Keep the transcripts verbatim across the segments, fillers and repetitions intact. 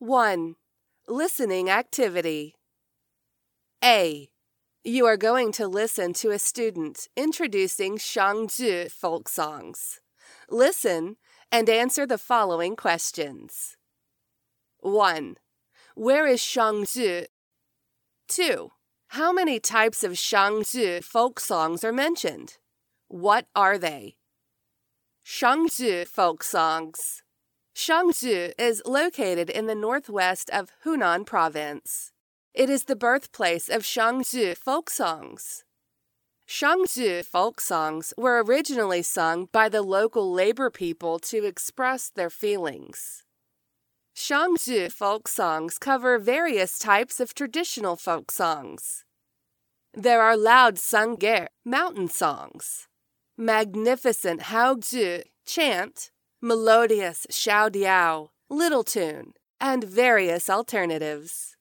one. Listening activity. A. You are going to listen to a student introducing Shangzhi folk songs. Listen and answer the following questions. one. Where is Shangzhi? two. How many types of Shangzhi folk songs are mentioned? What are they? Shangzhi folk songs. Shangzhi is located in the northwest of Hunan Province. It is the birthplace of Shangzhi folk songs. Shangzhi folk songs were originally sung by the local labor people to express their feelings. Shangzhi folk songs cover various types of traditional folk songs. There are loud sangge, mountain songs, magnificent haozhi, chant, melodious xiaodiao, little tune, and various alternatives.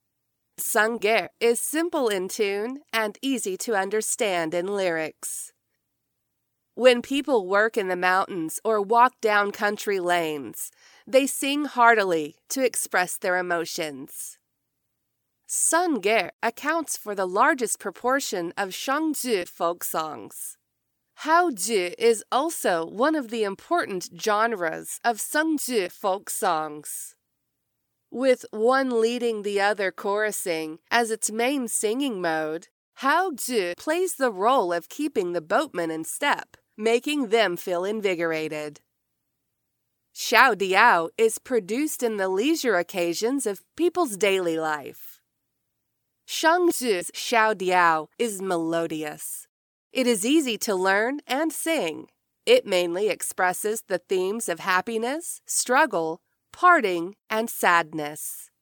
Sangge is simple in tune and easy to understand in lyrics. When people work in the mountains or walk down country lanes, they sing heartily to express their emotions. Sangge accounts for the largest proportion of Shangzhi folk songs. Haozhi is also one of the important genres of Shangzhi folk songs. With one leading the other chorusing as its main singing mode, haozhi plays the role of keeping the boatmen in step, making them feel invigorated. Xiaodiao is produced in the leisure occasions of people's daily life. Shangzhi's xiaodiao is melodious. It is easy to learn and sing. It mainly expresses the themes of happiness, struggle, parting, and sadness.